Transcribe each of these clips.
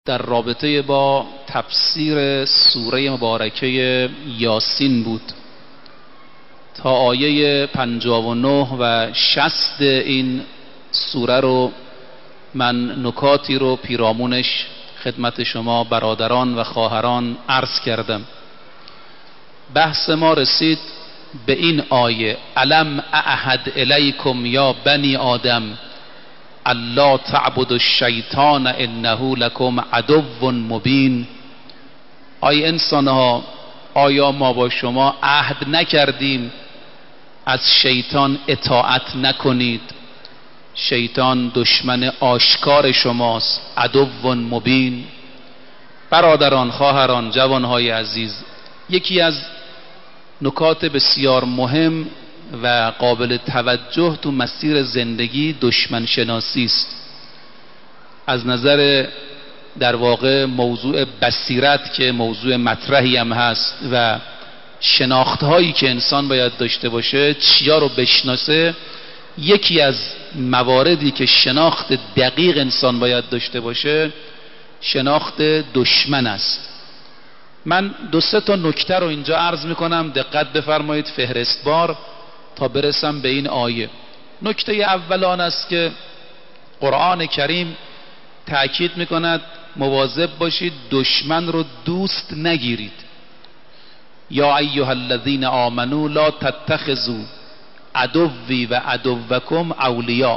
در رابطه با تفسیر سوره مبارکه یاسین بود. تا آیه 59 و 60 این سوره رو من نکاتی رو پیرامونش خدمت شما برادران و خواهران عرض کردم. بحث ما رسید به این آیه: الم اعهد الیکم یا بنی آدم الا تعبدوا الشیطان انه لکم عدو مبین. آیا انسانها، آیا ما با شما عهد نکردیم از شیطان اطاعت نکنید؟ شیطان دشمن آشکار شماست، عدو مبین. برادران، خواهران، جوانهای عزیز، یکی از نکات بسیار مهم و قابل توجه تو مسیر زندگی دشمن شناسی است. از نظر در واقع موضوع بصیرت که موضوع مطرحی هم هست و شناخت هایی که انسان باید داشته باشه، چیا رو بشناسه، یکی از مواردی که شناخت دقیق انسان باید داشته باشه شناخت دشمن است. من دو سه تا نکته رو اینجا عرض میکنم، دقت بفرمایید فهرستوار تا برسم به این آیه. نکته اول آن است که قرآن کریم تأکید میکند مواظب باشید دشمن رو دوست نگیرید. یا ایها الذین آمنوا لا تتخذوا عدوی و عدوکم اولیاء.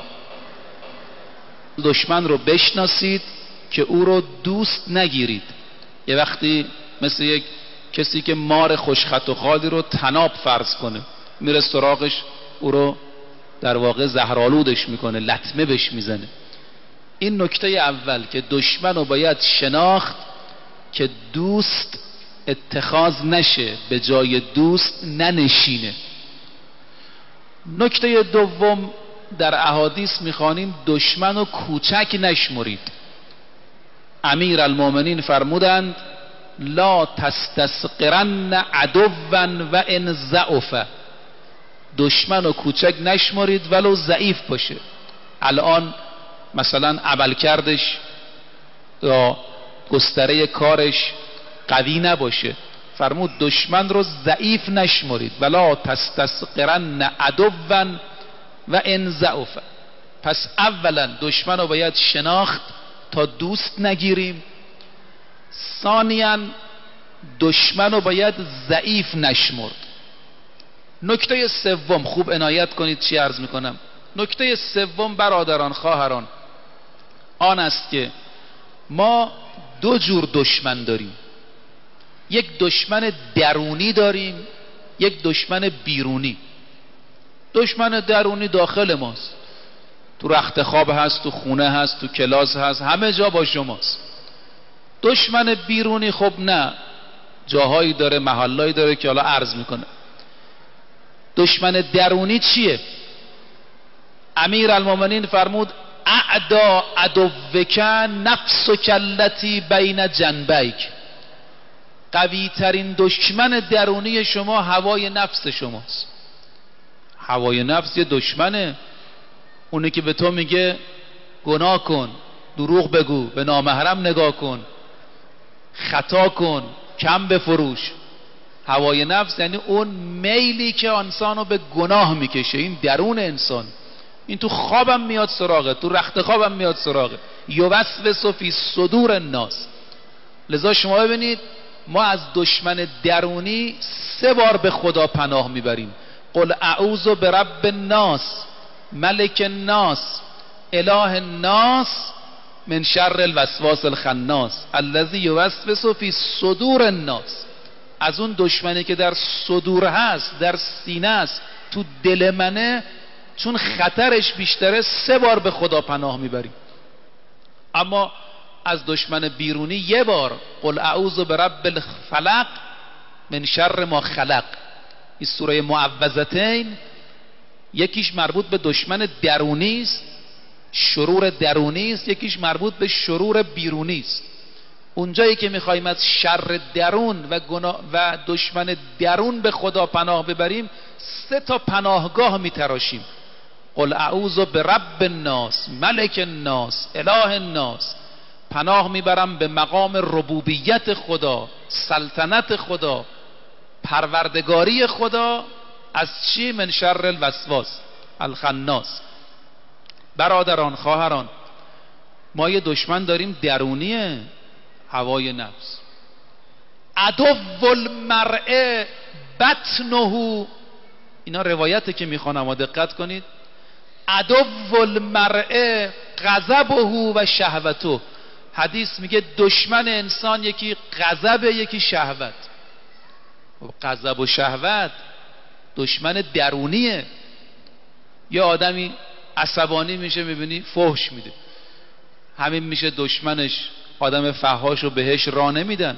دشمن رو بشناسید که او رو دوست نگیرید. یه وقتی مثل یک کسی که مار خوشخط و خالی رو طناب فرض کنه، میره سراغش، او رو در واقع زهرآلودش میکنه، لطمه بهش میزنه. این نکته اول که دشمن رو باید شناخت که دوست اتخاذ نشه، به جای دوست ننشینه. نکته دوم، در احادیث میخوانیم دشمن رو کوچک نشمرید. امیر المؤمنین فرمودند لا تستسقرن عدوا و ان ضعف. دشمن رو کوچک نشمرید ولو ضعیف باشه. الان مثلا عملکردش یا گستره کارش قوی نباشه، فرمود دشمن رو ضعیف نشمرید. ولا تستسقرن عدوا و ان ضعف. پس اولا دشمن رو باید شناخت تا دوست نگیریم. ثانیاً دشمن رو باید ضعیف نشمرد. نکته سوم، خوب عنایت کنید چی عرض میکنم. نکته سوم برادران، خواهران، آن است که ما دو جور دشمن داریم. یک دشمن درونی داریم، یک دشمن بیرونی. دشمن درونی داخل ماست، تو رخت خواب هست، تو خونه هست، تو کلاس هست، همه جا با شماست. دشمن بیرونی خب نه، جاهایی داره، محلایی داره که حالا عرض میکنه. دشمن درونی چیه؟ امیر المؤمنین فرمود اعدا عدوک نفسک التی بین جنبیک. قوی ترین دشمن درونی شما هوای نفس شماست. هوای نفس یه دشمنه، اونه که به تو میگه گناه کن، دروغ بگو، به نامحرم نگاه کن، خطا کن، کم بفروش. هوای نفس یعنی اون میلی که انسانو به گناه میکشه. این درون انسان، این تو خوابم میاد سراغه، تو رخت خوابم میاد سراغه. یوسوس فی صدور الناس. لذا شما ببینید ما از دشمن درونی 3 بار به خدا پناه میبریم. قل اعوذ برب الناس ملک الناس اله الناس من شر الوسواس الخناس الذی یوسوس فی صدور الناس. از اون دشمنی که در صدور هست، در سینه است، تو دل منه، چون خطرش بیشتره 3 بار به خدا پناه میبریم. اما از دشمن بیرونی 1 بار، قل اعوذ برب الفلق من شر ما خلق. این سوره معوذتین یکیش مربوط به دشمن درونی است، شرور درونی است، یکیش مربوط به شرور بیرونی است. اونجایی که میخوایم از شر درون و دشمن درون به خدا پناه ببریم 3 تا پناهگاه میتراشیم. قل اعوذ برب الناس ملک الناس اله الناس. پناه میبرم به مقام ربوبیت خدا، سلطنت خدا، پروردگاری خدا. از چی؟ من شر الوسواس الخناس. برادران، خواهران، ما یه دشمن داریم درونیه، هوای نفس. عدو المرء بطنه، اینا روایته که میخوانم و دقت کنید. عدو المرء غضبه و شهوته. حدیث میگه دشمن انسان یکی غضب، یکی شهوت. غضب و شهوت دشمن درونیه. یه آدمی عصبانی میشه میبینی فحش میده، همین میشه دشمنش. آدم فحاش رو بهش راه نمیدن.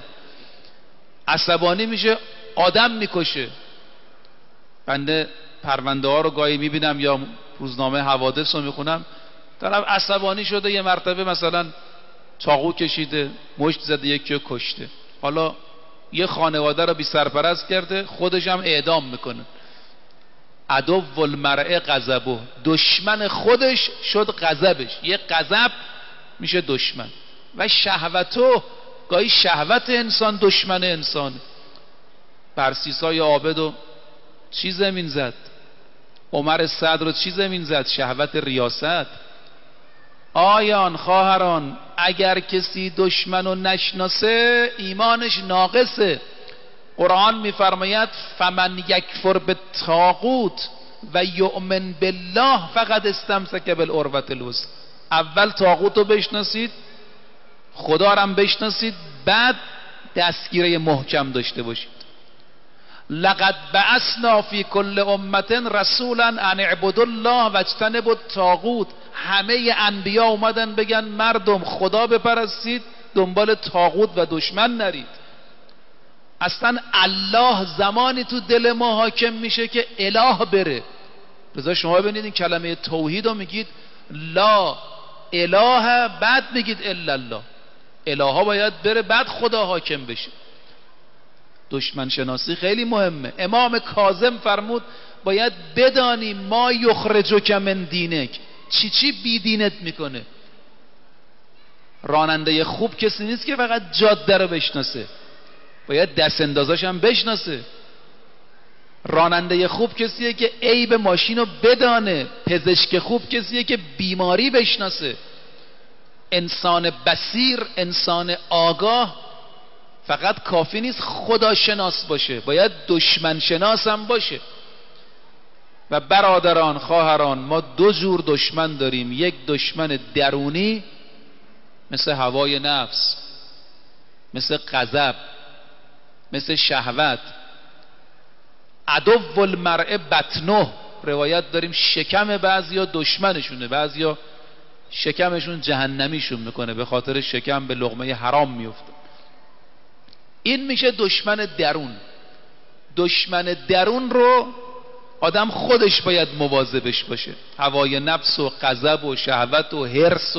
عصبانی میشه آدم میکشه. بنده پرونده ها رو گاهی میبینم یا روزنامه حوادث رو میخونم، طرف عصبانی شده یه مرتبه مثلا چاقو کشیده، مشت زده، یکی رو کشته. حالا یه خانواده رو بی سرپرست کرده، خودش هم اعدام میکنه. عدو المرء غضبه، دشمن خودش شد غضبش. یه غضب میشه دشمن. و شهوتو، گاهی شهوت انسان دشمن انسان. پرسیسای عابدو چی زمین زد؟ عمر صدر رو چی زمین زد؟ شهوت ریاست. آیان خواهران، اگر کسی دشمنو نشناسه ایمانش ناقصه. قرآن میفرماید فمن یکفر بالطاغوت و یؤمن بالله فقد استمسک بالعروة الوثقی. اول طاغوت رو بشناسید، خدا رو هم بشناسید، بعد دستگیره محکم داشته باشید. لقد بعثنا فی کل امة رسولا ان اعبدوا الله واجتنبوا الطاغوت. همه انبیا اومدن بگن مردم خدا بپرستید، دنبال طاغوت و دشمن نرید. اصلا الله زمانی تو دل ما حاکم میشه که اله بره. لذا شما ببینید این کلمه توحید رو میگید لا اله، بعد میگید الا الله. اله ها باید بره، بعد خدا حاکم بشه. دشمن شناسی خیلی مهمه. امام کاظم فرمود باید بدانی ما یخرجک من دینک، چی بی دینت میکنه. راننده خوب کسی نیست که فقط جاده رو بشناسه، باید دست اندازاش هم بشناسه. راننده خوب کسیه که عیب ماشین رو بدانه. پزشک خوب کسیه که بیماری بشناسه. انسان بصیر، انسان آگاه فقط کافی نیست خدا شناس باشه، باید دشمن شناس هم باشه. و برادران، خواهران، ما دو جور دشمن داریم. یک دشمن درونی مثل هوای نفس، مثل غضب، مثل شهوت. عدو المرء بطنه، روایت داریم شکم بعضیا دشمنشونه، بعضیا شکمشون جهنمیشون میکنه، به خاطر شکم به لقمه حرام میفته. این میشه دشمن درون. دشمن درون رو آدم خودش باید مواظبش باشه. هوای نفس و غضب و شهوت و حرص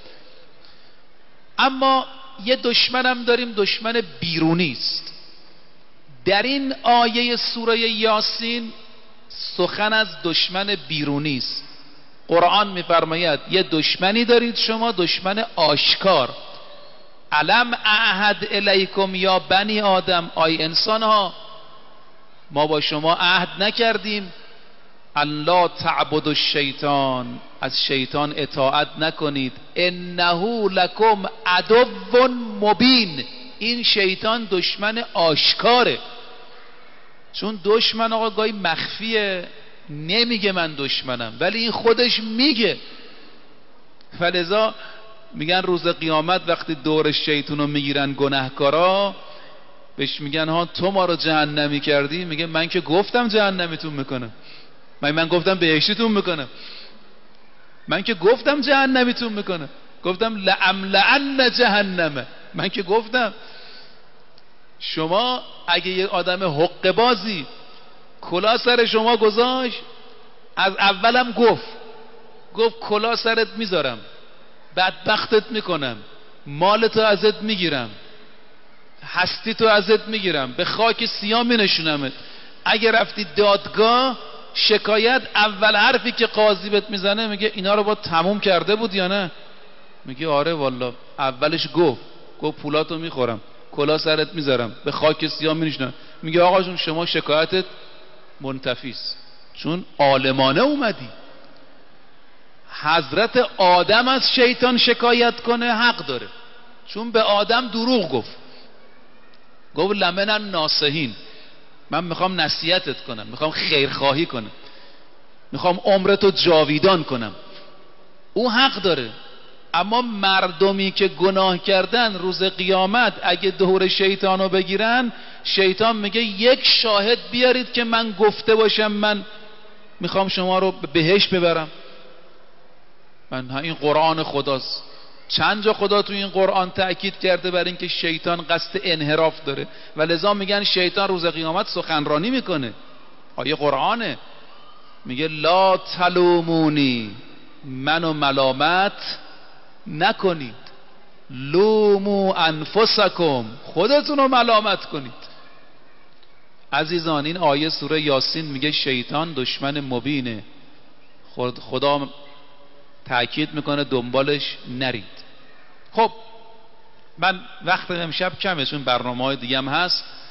اما یه دشمنم داریم، دشمن بیرونی است. در این آیه سوره یاسین سخن از دشمن بیرونی است. قرآن میفرماید یه دشمنی دارید شما، دشمن آشکار. الم اعهد الیکم یا بنی آدم، آی انسان ها، ما با شما عهد نکردیم ان لا تعبدوا الشیطان، از شیطان اطاعت نکنید، انه لکم عدو مبین، این شیطان دشمن آشکاره. چون دشمن آقا گاهی مخفیه، نمیگه من دشمنم، ولی این خودش میگه. فلذا میگن روز قیامت وقتی دور شیطون رو میگیرن گناهکارا، بهش میگن ها تو ما رو جهنمی کردی، میگه من که گفتم جهنمیتون میکنم، من گفتم بهشتیتون میکنم، من که گفتم جهنمیتون میکنم، گفتم لأملأن جهنم، من که گفتم. شما اگه یه آدم حقه بازی کلا سر شما گذاشت، از اولم گفت کلا سرت میذارم، بدبختت میکنم، مالتو ازت میگیرم، هستیتو ازت میگیرم، به خاک سیاه مینشونمت. اگه رفتی دادگاه شکایت، اول حرفی که قاضی بهت میزنه میگه اینا رو با تموم کرده بود یا نه؟ میگه آره والا. اولش گفت پولاتو میخورم، کلا سرت میذارم، به خاک سیاه مینشنم. میگه آقا جون شما شکایتت منتفیست، چون عالمانه اومدی. حضرت آدم از شیطان شکایت کنه حق داره، چون به آدم دروغ گفت لمن الناصحین، من میخوام نصیحتت کنم، میخوام خیرخواهی کنم، میخوام عمرتو جاویدان کنم. او حق داره. اما مردمی که گناه کردن روز قیامت اگه دور شیطانو بگیرن، شیطان میگه یک شاهد بیارید که من گفته باشم من میخوام شما رو به بهشت ببرم. این قرآن خداست. چند جا خدا تو این قرآن تأکید کرده بر این که شیطان قصد انحراف داره و لذا میگن شیطان روز قیامت سخنرانی میکنه. آیه قرآنه، میگه لا تلومونی، منو ملامت نکنید، لومو انفسکم، خودتونو ملامت کنید. عزیزان این آیه سوره یاسین میگه شیطان دشمن مبینه. خدا تأکید میکنه دنبالش نرید. خب من وقت امشب کمه چون برنامه‌های دیگه هم هست.